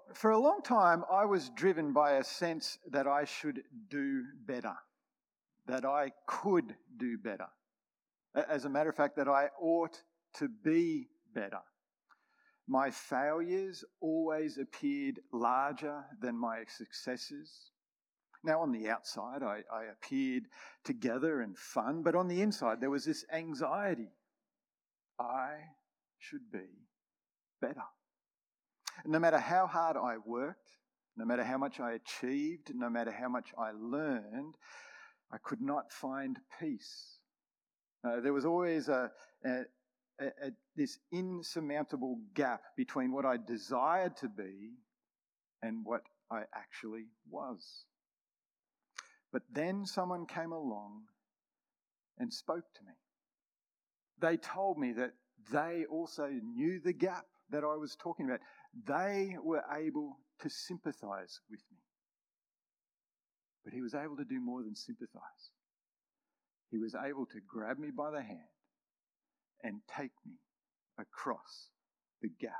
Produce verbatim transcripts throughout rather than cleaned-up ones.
for a long time, I was driven by a sense that I should do better, that I could do better. As a matter of fact, that I ought to be better. My failures always appeared larger than my successes. Now, on the outside, I, I appeared together and fun, but on the inside, there was this anxiety. I should be better. No matter how hard I worked, no matter how much I achieved, no matter how much I learned, I could not find peace. Uh, there was always a, a, a, a this insurmountable gap between what I desired to be and what I actually was. But then someone came along and spoke to me. They told me that they also knew the gap that I was talking about. They were able to sympathize with me. But he was able to do more than sympathize. He was able to grab me by the hand and take me across the gap.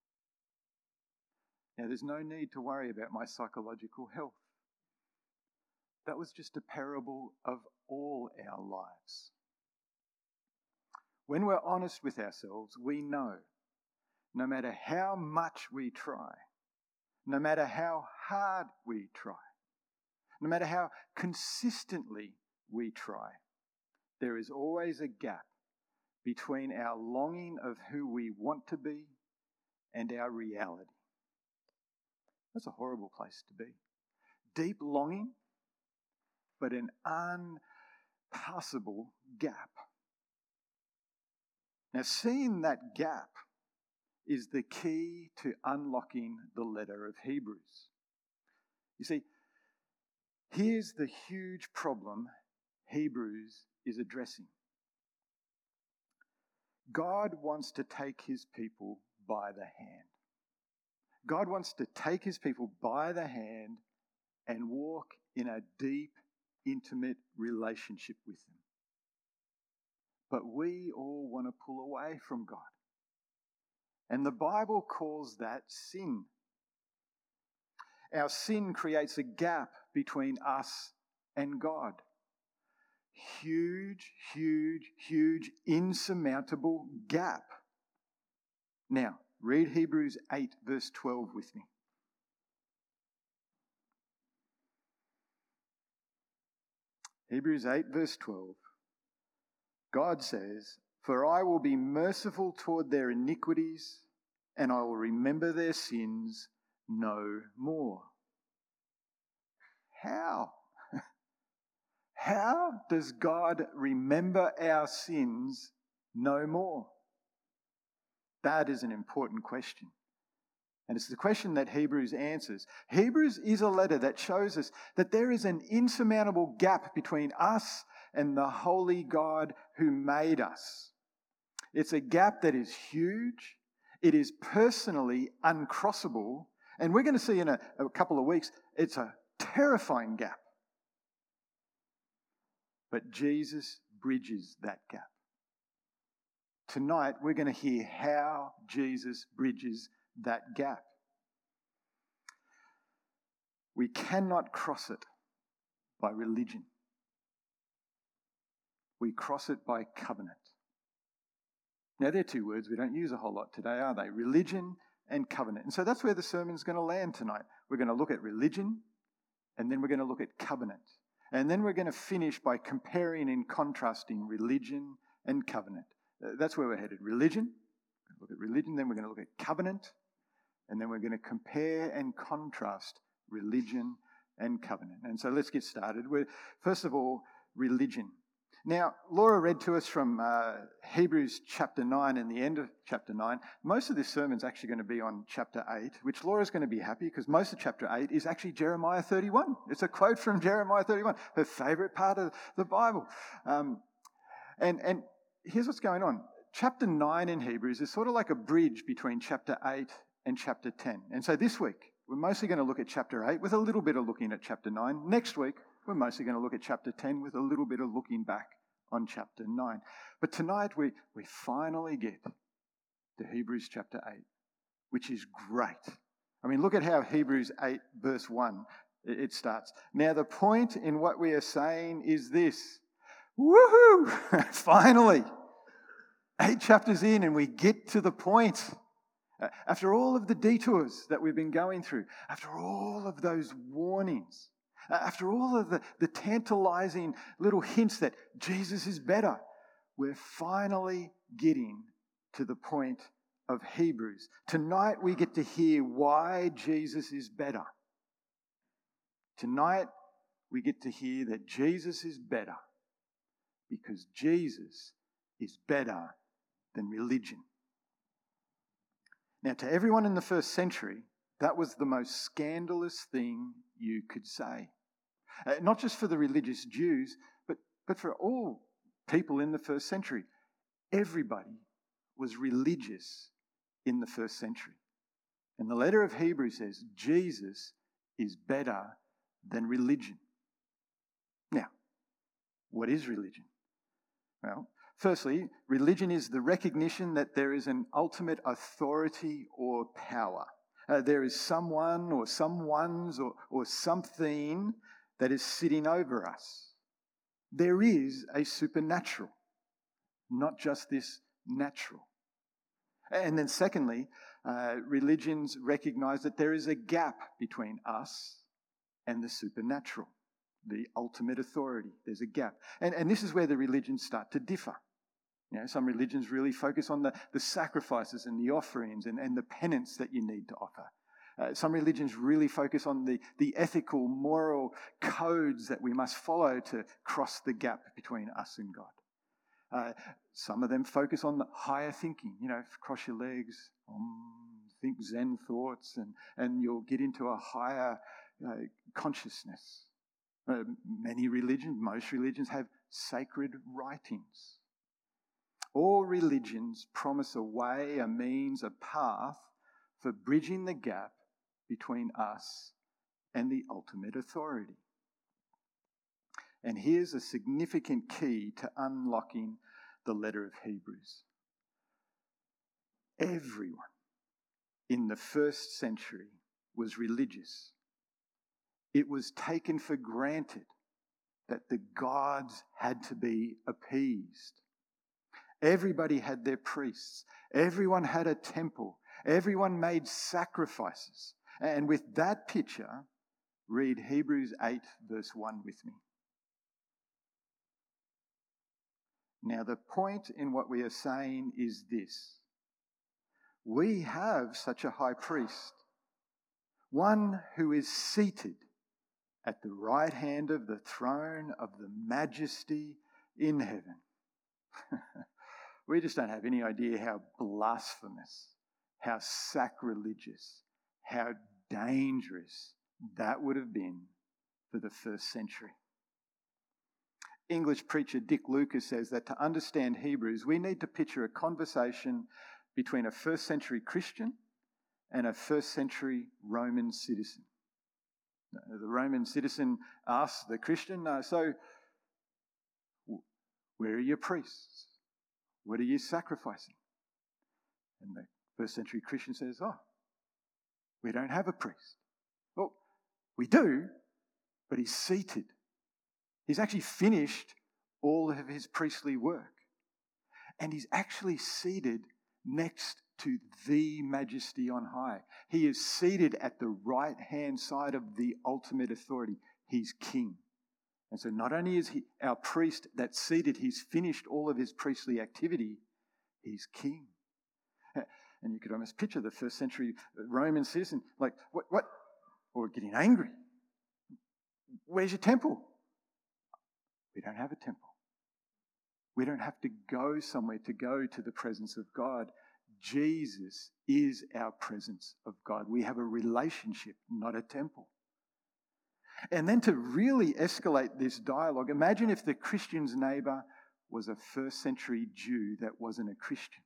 Now, there's no need to worry about my psychological health. That was just a parable of all our lives. When we're honest with ourselves, we know no matter how much we try, no matter how hard we try, no matter how consistently we try, there is always a gap between our longing of who we want to be and our reality. That's a horrible place to be. Deep longing, but an unpassable gap. Now, seeing that gap is the key to unlocking the letter of Hebrews. You see, here's the huge problem Hebrews is addressing. God wants to take his people by the hand. God wants to take his people by the hand and walk in a deep, intimate relationship with them. But we all want to pull away from God. And the Bible calls that sin. Our sin creates a gap between us and God. Huge, huge, huge, insurmountable gap. Now, read Hebrews eight, verse twelve with me. Hebrews eight, verse twelve. God says, "For I will be merciful toward their iniquities, and I will remember their sins no more." How? How does God remember our sins no more? That is an important question. And it's the question that Hebrews answers. Hebrews is a letter that shows us that there is an insurmountable gap between us and the holy God who made us. It's a gap that is huge. It is personally uncrossable. And we're going to see in a, a couple of weeks, it's a terrifying gap. But Jesus bridges that gap. Tonight, we're going to hear how Jesus bridges that gap. We cannot cross it by religion. We cross it by covenant. Now, they're two words we don't use a whole lot today, are they? Religion and covenant. And so that's where the sermon's going to land tonight. We're going to look at religion, and then we're going to look at covenant. And then we're going to finish by comparing and contrasting religion and covenant. That's where we're headed. Religion, look at religion, then we're going to look at covenant, and then we're going to compare and contrast religion and covenant. And so let's get started. We're, first of all, religion. Now, Laura read to us from uh, Hebrews chapter nine and the end of chapter nine. Most of this sermon's actually going to be on chapter eight, which Laura's going to be happy because most of chapter eight is actually Jeremiah thirty-one. It's a quote from Jeremiah thirty-one, her favourite part of the Bible. Um, and, and here's what's going on. Chapter nine in Hebrews is sort of like a bridge between chapter eight and chapter ten. And so this week, we're mostly going to look at chapter eight with a little bit of looking at chapter nine. Next week, we're mostly going to look at chapter ten with a little bit of looking back on chapter nine. But tonight we, we finally get to Hebrews chapter eight, which is great. I mean, look at how Hebrews eight verse one, it starts. Now the point in what we are saying is this. Woohoo! Finally! Eight chapters in and we get to the point. After all of the detours that we've been going through, after all of those warnings, after all of the, the tantalizing little hints that Jesus is better, we're finally getting to the point of Hebrews. Tonight we get to hear why Jesus is better. Tonight we get to hear that Jesus is better because Jesus is better than religion. Now, to everyone in the first century, that was the most scandalous thing you could say. Uh, not just for the religious Jews, but, but for all people in the first century. Everybody was religious in the first century. And the letter of Hebrews says Jesus is better than religion. Now, what is religion? Well, firstly, religion is the recognition that there is an ultimate authority or power. Uh, there is someone or someone's or, or something that is sitting over us. There is a supernatural, not just this natural. And then secondly, uh, religions recognize that there is a gap between us and the supernatural, the ultimate authority. There's a gap. And, and this is where the religions start to differ. You know, some religions really focus on the, the sacrifices and the offerings and, and the penance that you need to offer. Uh, some religions really focus on the, the ethical, moral codes that we must follow to cross the gap between us and God. Uh, some of them focus on the higher thinking, you know, cross your legs, um, think Zen thoughts, and, and you'll get into a higher uh, consciousness. Uh, many religions, most religions have sacred writings. All religions promise a way, a means, a path for bridging the gap between us and the ultimate authority. And here's a significant key to unlocking the letter of Hebrews. Everyone in the first century was religious. It was taken for granted that the gods had to be appeased. Everybody had their priests. Everyone had a temple. Everyone made sacrifices. And with that picture, read Hebrews eight verse one with me. Now, the point in what we are saying is this. We have such a high priest, one who is seated at the right hand of the throne of the majesty in heaven. We just don't have any idea how blasphemous, how sacrilegious, how dangerous that would have been for the first century. English preacher Dick Lucas says that to understand Hebrews, we need to picture a conversation between a first century Christian and a first century Roman citizen. The Roman citizen asks the Christian, uh, so where are your priests? What are you sacrificing? And the first century Christian says, oh, we don't have a priest. Well, we do, but he's seated. He's actually finished all of his priestly work. And he's actually seated next to the majesty on high. He is seated at the right-hand side of the ultimate authority. He's king. And so not only is he our priest that's seated, he's finished all of his priestly activity, he's king. And you could almost picture the first century Roman citizen, like, what, what? Or getting angry. Where's your temple? We don't have a temple. We don't have to go somewhere to go to the presence of God. Jesus is our presence of God. We have a relationship, not a temple. And then to really escalate this dialogue, imagine if the Christian's neighbour was a first century Jew that wasn't a Christian.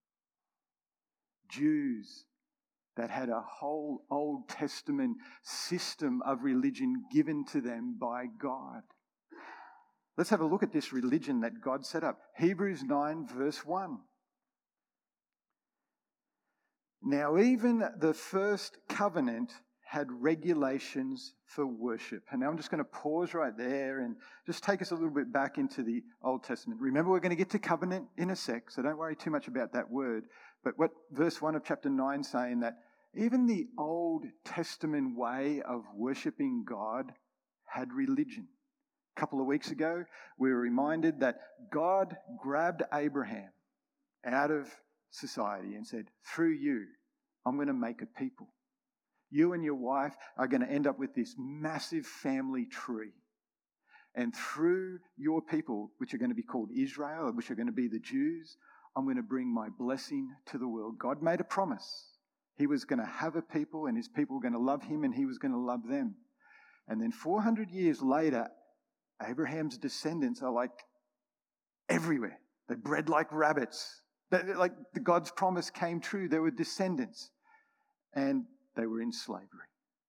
Jews that had a whole Old Testament system of religion given to them by God. Let's have a look at this religion that God set up. Hebrews nine verse one. Now, even the first covenant had regulations for worship. And now I'm just going to pause right there and just take us a little bit back into the Old Testament. Remember, we're going to get to covenant in a sec, so don't worry too much about that word. But what verse one of chapter nine saying that even the Old Testament way of worshipping God had religion. A couple of weeks ago, we were reminded that God grabbed Abraham out of society and said, through you, I'm going to make a people. You and your wife are going to end up with this massive family tree. And through your people, which are going to be called Israel, which are going to be the Jews, I'm going to bring my blessing to the world. God made a promise. He was going to have a people and his people were going to love him and he was going to love them. And then four hundred years later, Abraham's descendants are like everywhere. They bred like rabbits. They, like the God's promise came true. There were descendants. And they were in slavery.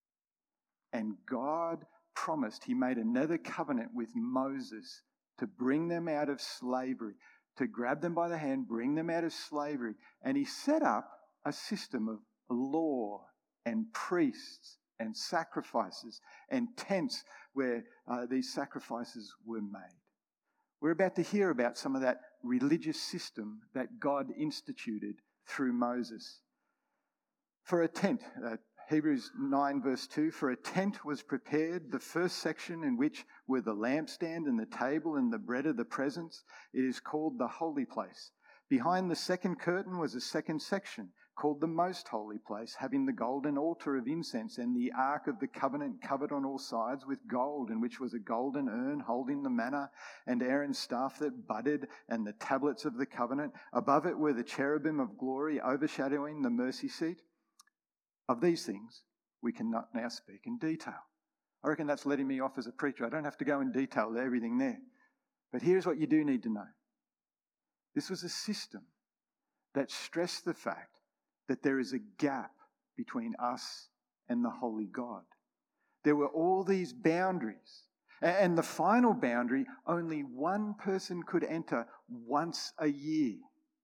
And God promised, he made another covenant with Moses to bring them out of slavery, to grab them by the hand, bring them out of slavery. And he set up a system of law and priests and sacrifices and tents where uh, these sacrifices were made. We're about to hear about some of that religious system that God instituted through Moses. For a tent, uh, Hebrews nine verse two, for a tent was prepared, the first section in which were the lampstand and the table and the bread of the presence. It is called the holy place. Behind the second curtain was a second section called the most holy place, having the golden altar of incense and the ark of the covenant covered on all sides with gold, in which was a golden urn holding the manna and Aaron's staff that budded and the tablets of the covenant. Above it were the cherubim of glory overshadowing the mercy seat. Of these things, we cannot now speak in detail. I reckon that's letting me off as a preacher. I don't have to go in detail with everything there. But here's what you do need to know. This was a system that stressed the fact that there is a gap between us and the holy God. There were all these boundaries. And the final boundary, only one person could enter once a year.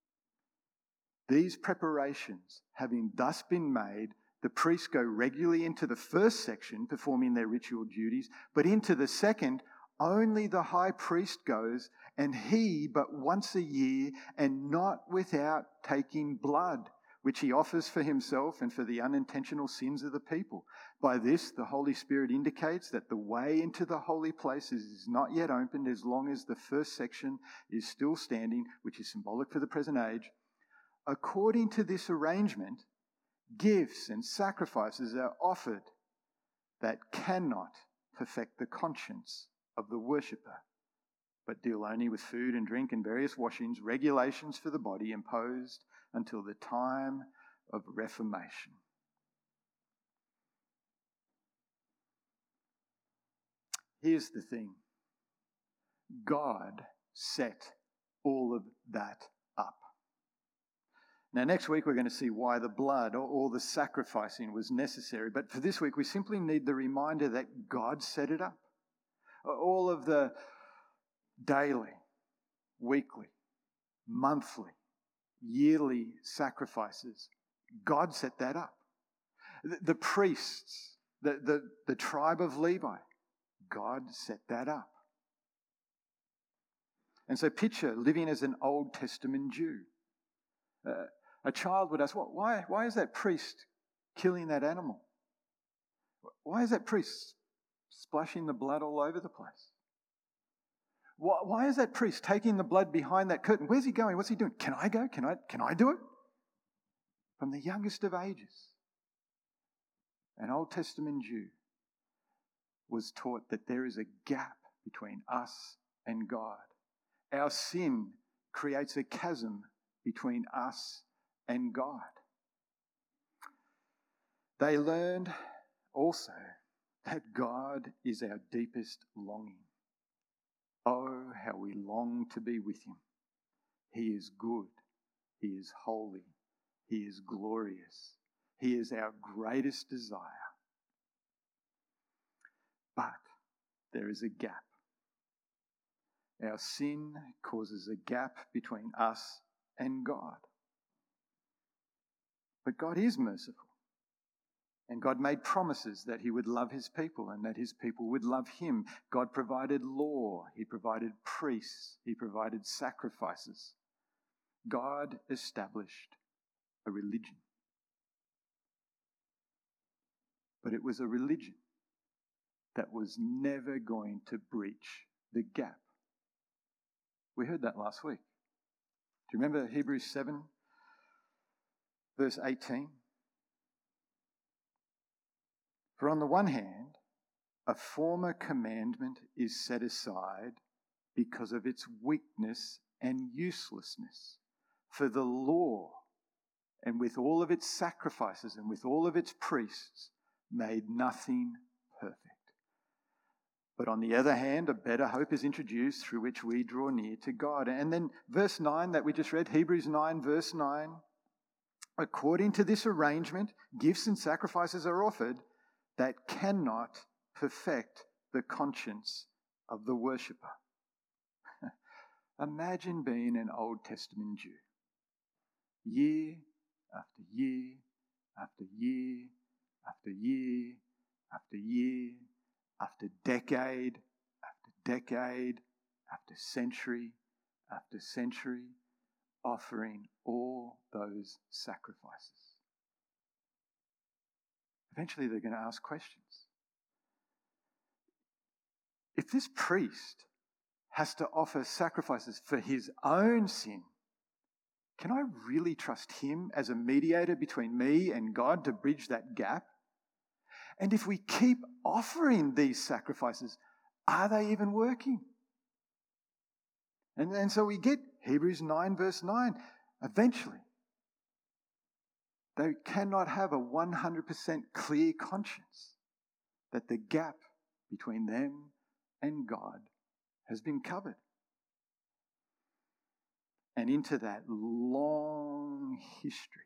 These preparations having thus been made, the priests go regularly into the first section, performing their ritual duties, but into the second, only the high priest goes, and he but once a year, and not without taking blood, which he offers for himself and for the unintentional sins of the people. By this, the Holy Spirit indicates that the way into the holy places is not yet opened as long as the first section is still standing, which is symbolic for the present age. According to this arrangement, gifts and sacrifices are offered that cannot perfect the conscience of the worshipper, but deal only with food and drink and various washings, regulations for the body imposed until the time of Reformation. Here's the thing. God set all of that up. Now, next week, we're going to see why the blood or all the sacrificing was necessary. But for this week, we simply need the reminder that God set it up. All of the daily, weekly, monthly, yearly sacrifices, God set that up. The, the priests, the, the, the tribe of Levi, God set that up. And so picture living as an Old Testament Jew. Uh, a child would ask, well, why, why is that priest killing that animal? Why is that priest splashing the blood all over the place? Why, why is that priest taking the blood behind that curtain? Where's he going? What's he doing? Can I go? Can I, can I do it? From the youngest of ages, an Old Testament Jew was taught that there is a gap between us and God. Our sin creates a chasm between us and God. They learned also that God is our deepest longing. Oh, how we long to be with him. He is good. He is holy. He is glorious. He is our greatest desire. But there is a gap. Our sin causes a gap between us and God. But God is merciful. And God made promises that he would love his people and that his people would love him. God provided law. He provided priests. He provided sacrifices. God established a religion. But it was a religion that was never going to breach the gap. We heard that last week. Do you remember Hebrews seven, verse eighteen? For on the one hand, a former commandment is set aside because of its weakness and uselessness. For the law, and with all of its sacrifices and with all of its priests, made nothing perfect. But on the other hand, a better hope is introduced through which we draw near to God. And then verse nine that we just read, Hebrews nine, verse nine. According to this arrangement, gifts and sacrifices are offered that cannot perfect the conscience of the worshipper. Imagine being an Old Testament Jew. Year after year after year after year after year after decade after decade after century after century, offering all those sacrifices. Eventually they're going to ask questions. If this priest has to offer sacrifices for his own sin, can I really trust him as a mediator between me and God to bridge that gap? And if we keep offering these sacrifices, are they even working? And, and so we get Hebrews nine verse nine. Eventually, they cannot have a one hundred percent clear conscience that the gap between them and God has been covered. And into that long history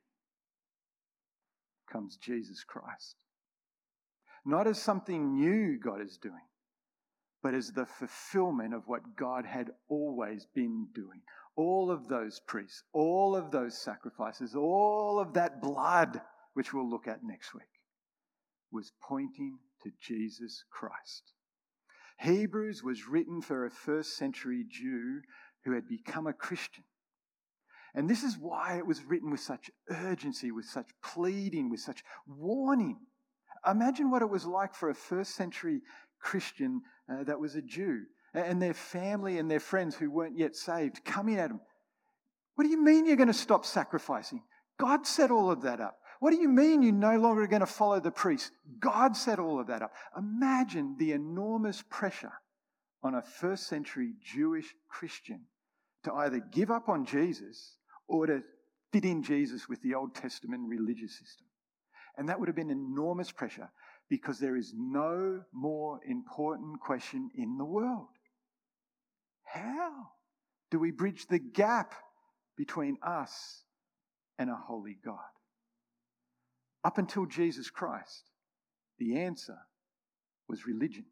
comes Jesus Christ. Not as something new God is doing, but as the fulfillment of what God had always been doing. All of those priests, all of those sacrifices, all of that blood, which we'll look at next week, was pointing to Jesus Christ. Hebrews was written for a first century Jew who had become a Christian. And this is why it was written with such urgency, with such pleading, with such warning. Imagine what it was like for a first century Christian uh, that was a Jew, and their family and their friends who weren't yet saved coming at them. What do you mean you're going to stop sacrificing? God set all of that up. What do you mean you're no longer going to follow the priest? God set all of that up. Imagine the enormous pressure on a first century Jewish Christian to either give up on Jesus or to fit in Jesus with the Old Testament religious system. And that would have been enormous pressure because there is no more important question in the world. How do we bridge the gap between us and a holy God? Up until Jesus Christ, the answer was religion.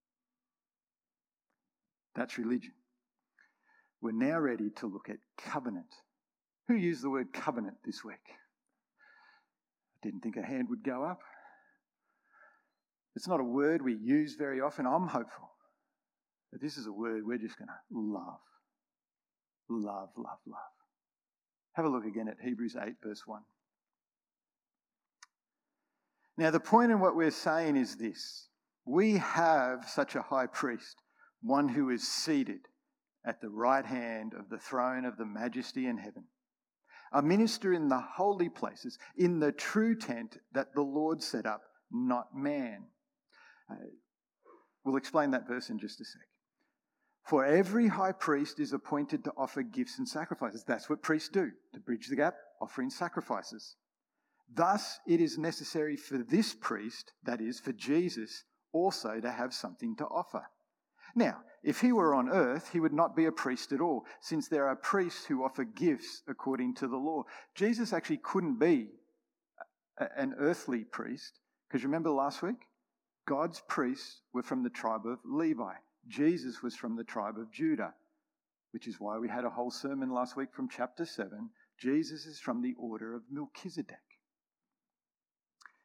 That's religion. We're now ready to look at covenant. Who used the word covenant this week? I didn't think a hand would go up. It's not a word we use very often. I'm hopeful. But this is a word we're just going to love. Love, love, love. Have a look again at Hebrews eight, verse one. Now, the point in what we're saying is this. We have such a high priest, one who is seated at the right hand of the throne of the majesty in heaven, a minister in the holy places, in the true tent that the Lord set up, not man. Uh, we'll explain that verse in just a sec. For every high priest is appointed to offer gifts and sacrifices. That's what priests do, to bridge the gap, offering sacrifices. Thus, it is necessary for this priest, that is, for Jesus, also to have something to offer. Now, if he were on earth, he would not be a priest at all, since there are priests who offer gifts according to the law. Jesus actually couldn't be an earthly priest, because remember last week? God's priests were from the tribe of Levi. Jesus was from the tribe of Judah, which is why we had a whole sermon last week from chapter seven. Jesus is from the order of Melchizedek.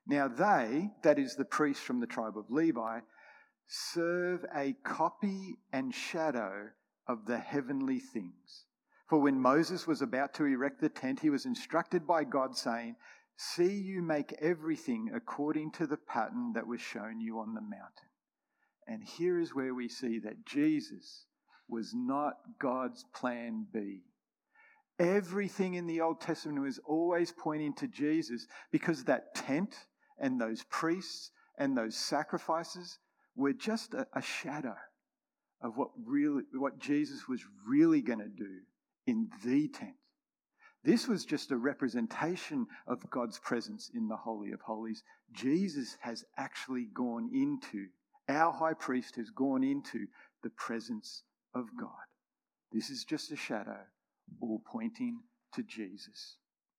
Now they, that is the priests from the tribe of Levi, serve a copy and shadow of the heavenly things. For when Moses was about to erect the tent, he was instructed by God, saying, "See, you make everything according to the pattern that was shown you on the mountain." And here is where we see that Jesus was not God's plan B. Everything in the Old Testament was always pointing to Jesus, because that tent and those priests and those sacrifices were just a, a shadow of what really, what Jesus was really going to do in the tent. This was just a representation of God's presence in the Holy of Holies. Jesus has actually gone into, our high priest has gone into the presence of God. This is just a shadow, all pointing to Jesus.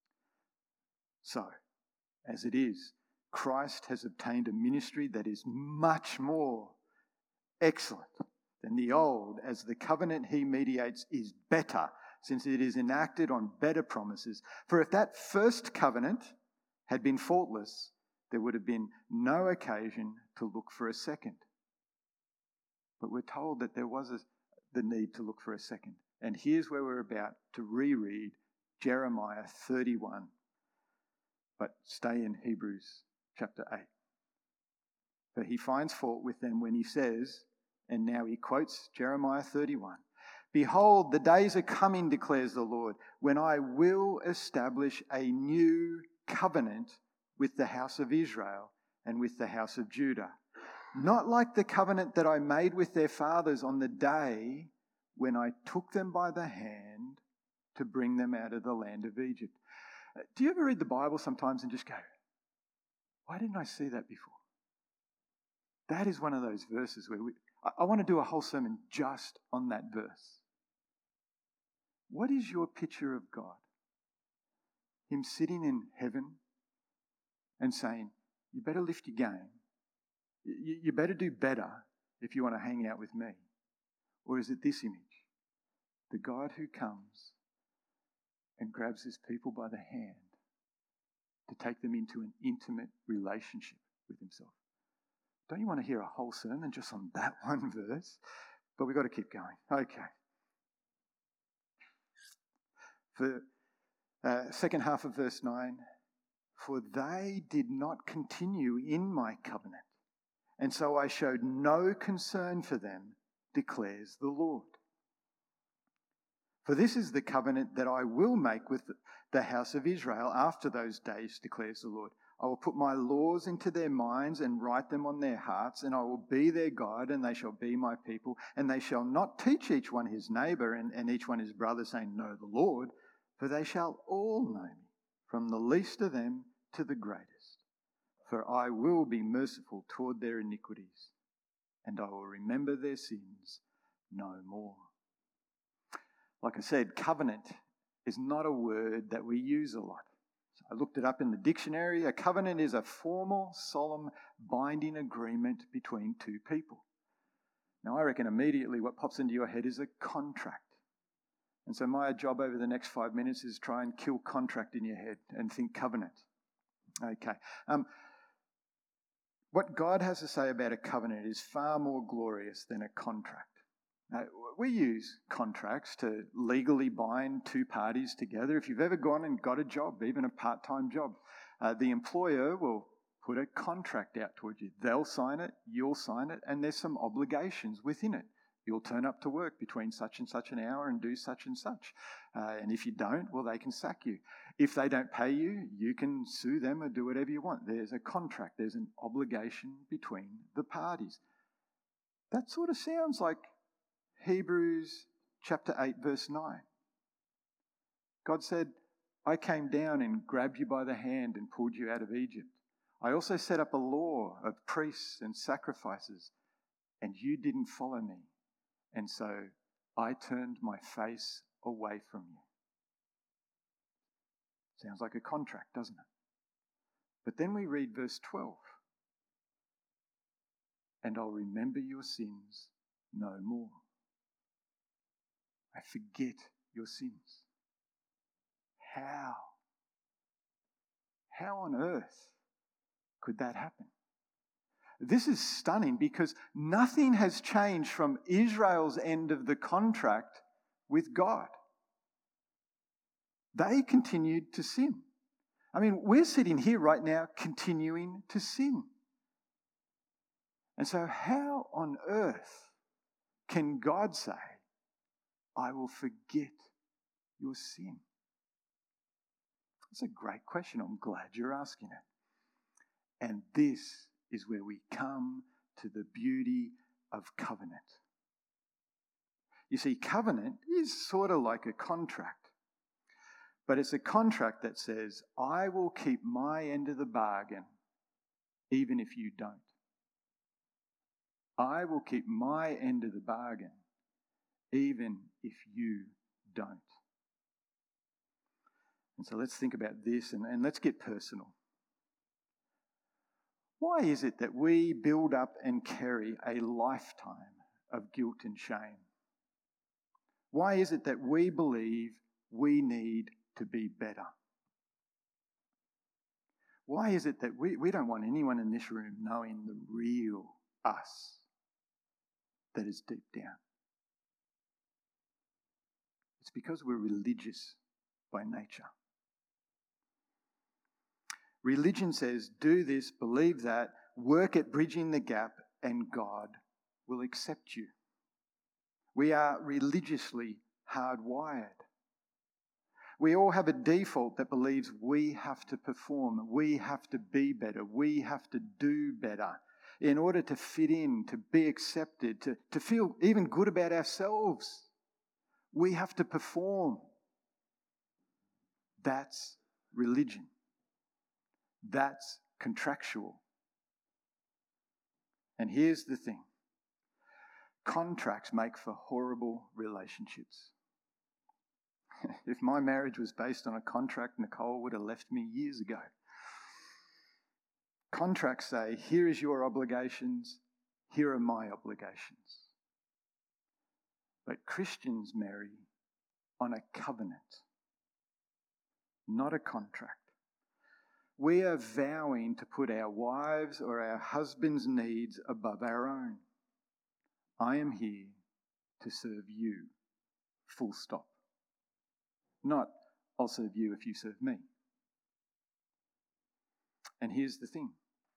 So, as it is, Christ has obtained a ministry that is much more excellent than the old, as the covenant he mediates is better, since it is enacted on better promises. For if that first covenant had been faultless, there would have been no occasion to look for a second. But we're told that there was a, the need to look for a second. And here's where we're about to reread Jeremiah thirty-one. But stay in Hebrews chapter eight. For he finds fault with them when he says, and now he quotes Jeremiah thirty-one, "Behold, the days are coming, declares the Lord, when I will establish a new covenant with the house of Israel and with the house of Judah. Not like the covenant that I made with their fathers on the day when I took them by the hand to bring them out of the land of Egypt." Do you ever read the Bible sometimes and just go, why didn't I see that before? That is one of those verses where we, I, I want to do a whole sermon just on that verse. What is your picture of God? Him sitting in heaven and saying, you better lift your game. You, you better do better if you want to hang out with me. Or is it this image? The God who comes and grabs his people by the hand to take them into an intimate relationship with himself. Don't you want to hear a whole sermon just on that one verse? But we've got to keep going. Okay. For uh, second half of verse nine, "For they did not continue in my covenant, and so I showed no concern for them, declares the Lord. For this is the covenant that I will make with the house of Israel after those days, declares the Lord. I will put my laws into their minds and write them on their hearts, and I will be their God, and they shall be my people. And they shall not teach each one his neighbour and, and each one his brother, saying, Know the Lord, for they shall all know me, from the least of them to the greatest. For I will be merciful toward their iniquities, and I will remember their sins no more." Like I said, covenant is not a word that we use a lot. So I looked it up in the dictionary. A covenant is a formal, solemn, binding agreement between two people. Now, I reckon immediately what pops into your head is a contract. And so my job over the next five minutes is try and kill contract in your head and think covenant. Okay. Um, what God has to say about a covenant is far more glorious than a contract. Now, we use contracts to legally bind two parties together. If you've ever gone and got a job, even a part-time job, uh, the employer will put a contract out towards you. They'll sign it, you'll sign it, and there's some obligations within it. You'll turn up to work between such and such an hour and do such and such. Uh, and if you don't, well, they can sack you. If they don't pay you, you can sue them or do whatever you want. There's a contract. There's an obligation between the parties. That sort of sounds like Hebrews chapter eight, verse nine. God said, I came down and grabbed you by the hand and pulled you out of Egypt. I also set up a law of priests and sacrifices, and you didn't follow me. And so I turned my face away from you. Sounds like a contract, doesn't it? But then we read verse twelve. And I'll remember your sins no more. I forget your sins. How? How on earth could that happen? This is stunning because nothing has changed from Israel's end of the contract with God. They continued to sin. I mean, we're sitting here right now continuing to sin. And so how on earth can God say, I will forget your sin? That's a great question. I'm glad you're asking it. And this is where we come to the beauty of covenant. You see, covenant is sort of like a contract, but it's a contract that says, I will keep my end of the bargain even if you don't. I will keep my end of the bargain even if you don't. And so let's think about this and, and let's get personal. Why is it that we build up and carry a lifetime of guilt and shame? Why is it that we believe we need to be better? Why is it that we, we don't want anyone in this room knowing the real us that is deep down? It's because we're religious by nature. Religion says, do this, believe that, work at bridging the gap, and God will accept you. We are religiously hardwired. We all have a default that believes we have to perform, we have to be better, we have to do better in order to fit in, to be accepted, to, to feel even good about ourselves. We have to perform. That's religion. That's contractual. And here's the thing. Contracts make for horrible relationships. If my marriage was based on a contract, Nicole would have left me years ago. Contracts say, here is your obligations, here are my obligations. But Christians marry on a covenant, not a contract. We are vowing to put our wives' or our husbands' needs above our own. I am here to serve you, full stop. Not, I'll serve you if you serve me. And here's the thing.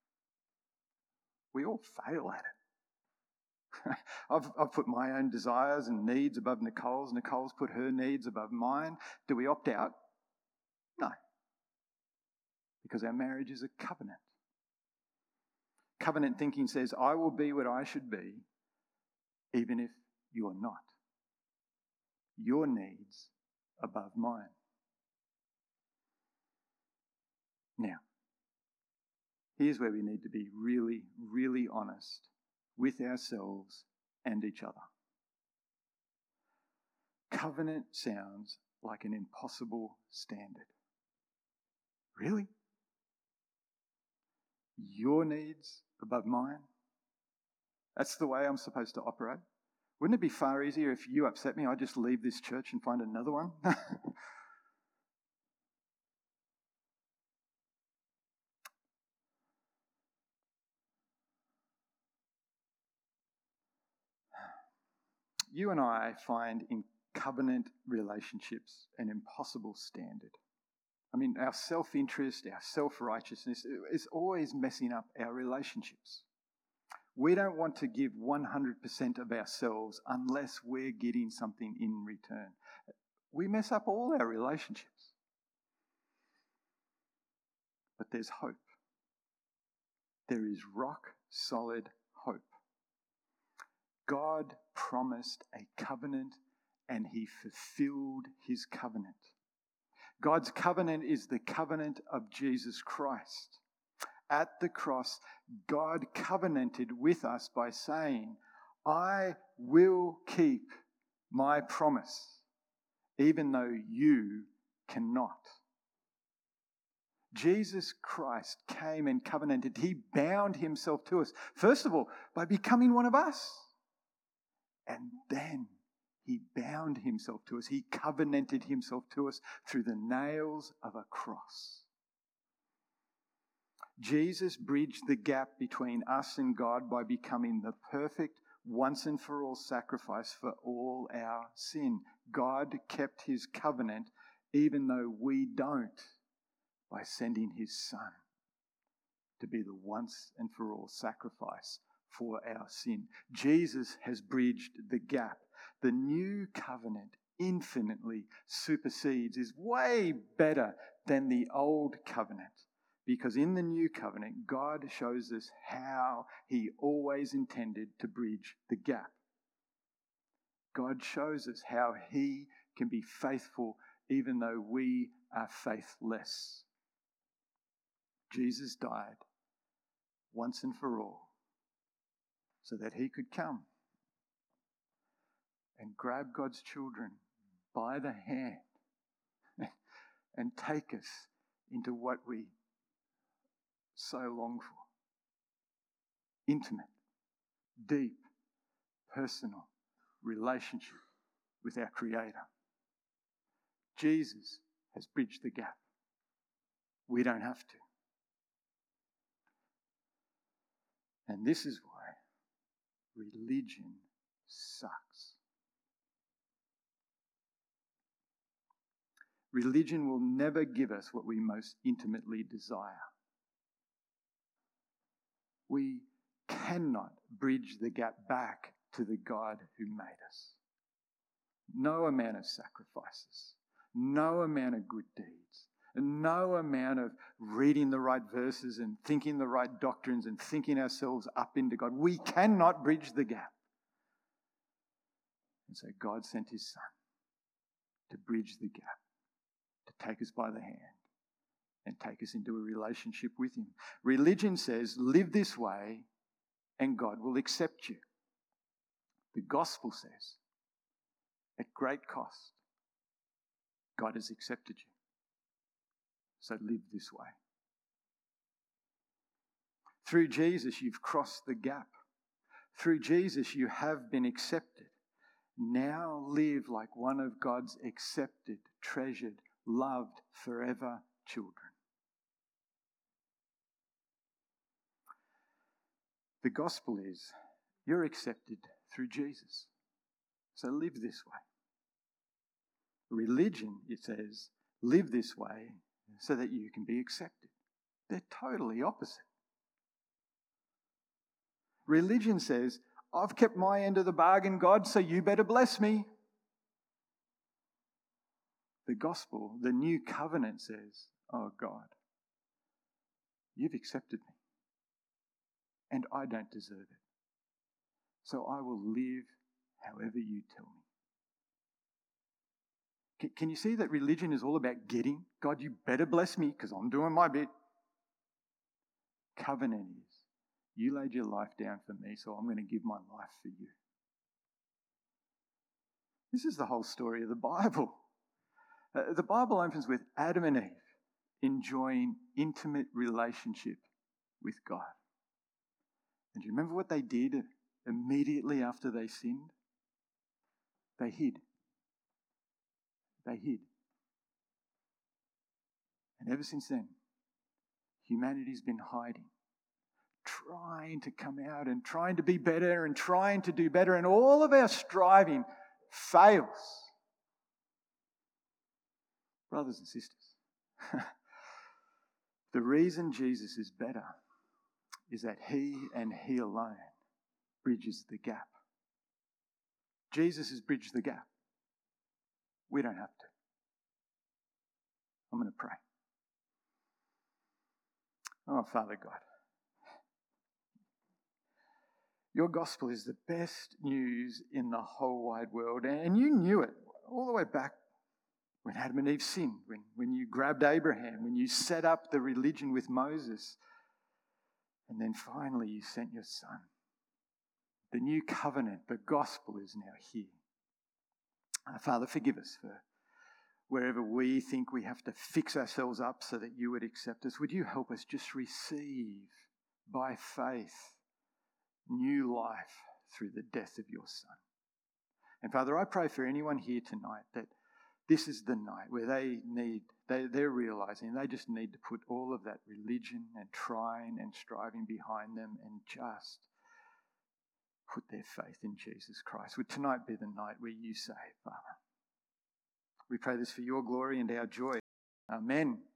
We all fail at it. I've, I've put my own desires and needs above Nicole's. Nicole's put her needs above mine. Do we opt out? No. Because our marriage is a covenant. Covenant thinking says, I will be what I should be, even if you're not. Your needs above mine. Now, here's where we need to be really, really honest with ourselves and each other. Covenant sounds like an impossible standard. Really? Your needs above mine? That's the way I'm supposed to operate? Wouldn't it be far easier if you upset me, I just leave this church and find another one? You and I find in covenant relationships an impossible standard. I mean, our self-interest, our self-righteousness is always messing up our relationships. We don't want to give one hundred percent of ourselves unless we're getting something in return. We mess up all our relationships. But there's hope. There is rock-solid hope. God promised a covenant and he fulfilled his covenant. God's covenant is the covenant of Jesus Christ. At the cross, God covenanted with us by saying, I will keep my promise, even though you cannot. Jesus Christ came and covenanted. He bound himself to us, first of all, by becoming one of us. And then he bound himself to us. He covenanted himself to us through the nails of a cross. Jesus bridged the gap between us and God by becoming the perfect, once and for all sacrifice for all our sin. God kept his covenant even though we don't, by sending his Son to be the once and for all sacrifice for our sin. Jesus has bridged the gap. The new covenant infinitely supersedes, is way better than the old covenant. Because in the new covenant, God shows us how he always intended to bridge the gap. God shows us how he can be faithful even though we are faithless. Jesus died once and for all so that he could come and grab God's children by the hand and take us into what we so long for. Intimate, deep, personal relationship with our Creator. Jesus has bridged the gap. We don't have to. And this is why religion sucks. Religion will never give us what we most intimately desire. We cannot bridge the gap back to the God who made us. No amount of sacrifices, no amount of good deeds, no amount of reading the right verses and thinking the right doctrines and thinking ourselves up into God. We cannot bridge the gap. And so God sent his Son to bridge the gap, to take us by the hand and take us into a relationship with him. Religion says, live this way and God will accept you. The gospel says, at great cost, God has accepted you. So live this way. Through Jesus, you've crossed the gap. Through Jesus, you have been accepted. Now live like one of God's accepted, treasured, loved, forever children. The gospel is you're accepted through Jesus. So live this way. Religion, it says, live this way so that you can be accepted. They're totally opposite. Religion says, I've kept my end of the bargain, God, so you better bless me. The gospel, the new covenant says, oh God, you've accepted me and I don't deserve it. So I will live however you tell me. Can, can you see that religion is all about getting? God, you better bless me because I'm doing my bit. Covenant is, you laid your life down for me, so I'm going to give my life for you. This is the whole story of the Bible. Uh, the Bible opens with Adam and Eve enjoying intimate relationship with God. And do you remember what they did immediately after they sinned? They hid. They hid. And ever since then, humanity's been hiding, trying to come out and trying to be better and trying to do better, and all of our striving fails. Brothers and sisters, the reason Jesus is better is that he and he alone bridges the gap. Jesus has bridged the gap. We don't have to. I'm going to pray. Oh, Father God, your gospel is the best news in the whole wide world, and you knew it all the way back when Adam and Eve sinned, when, when you grabbed Abraham, when you set up the religion with Moses, and then finally you sent your Son. The new covenant, the gospel is now here. Uh, Father, forgive us for wherever we think we have to fix ourselves up so that you would accept us. Would you help us just receive by faith new life through the death of your Son? And Father, I pray for anyone here tonight that this is the night where they need They, they're realizing they just need to put all of that religion and trying and striving behind them and just put their faith in Jesus Christ. Would tonight be the night where you say, Father, we pray this for your glory and our joy. Amen.